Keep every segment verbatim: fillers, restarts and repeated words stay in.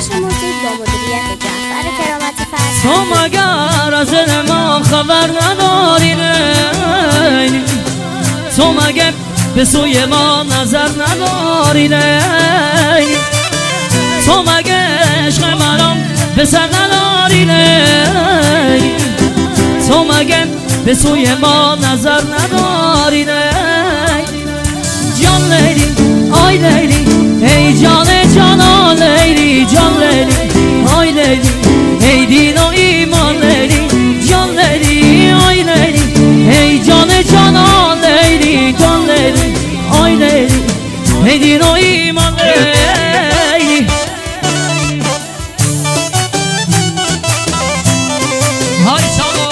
نشر موزیک با مدیریت جعفر کرامتی فرزند. تو مگر از دل ما خبر نداری لیلی؟ تو مگر به سوی ما نظر نداری لیلی؟ تو مگر عشق مرام به سر نداری لیلی؟ تو مگر به سوی ما نظر نداری لیلی؟ جان لیلی آی لیلی ای جان جانان لیلی، جان لیلی آی لیلی ای دین و ایمان لیلی، جان لیلی آی لیلی ای جان جانان لیلی، جان لیلی آی لیلی ای دین و ایمان لیلی. های سالا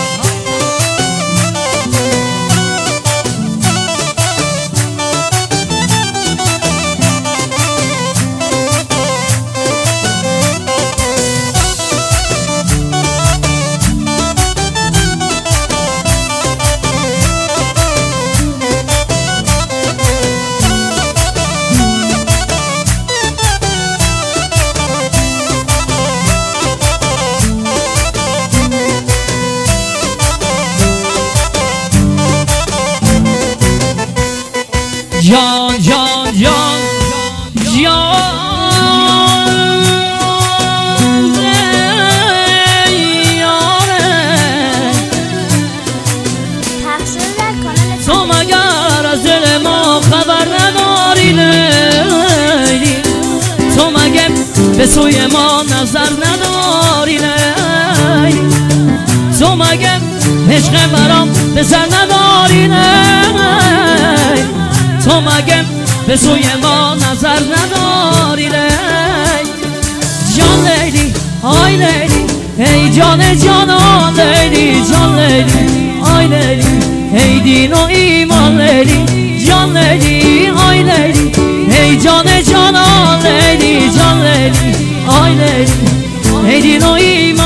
جان جان جان جان تو مگر از دل ما خبر نداری لیلی؟ تو مگر به سوی ما نظر نداری لیلی؟ تو مگر عشق مرام به سر نداری لیلی؟ تو مگه به سوی ما نظر نداری لیلی؟ جان لیلی آی لیلی ای جان جانان لیلی، جان لیلی آی لیلی ای دین و ایمان لیلی، جان لیلی آی لیلی ای جان جانان لیلی، جان لیلی آی لیلی ای دین و ایمان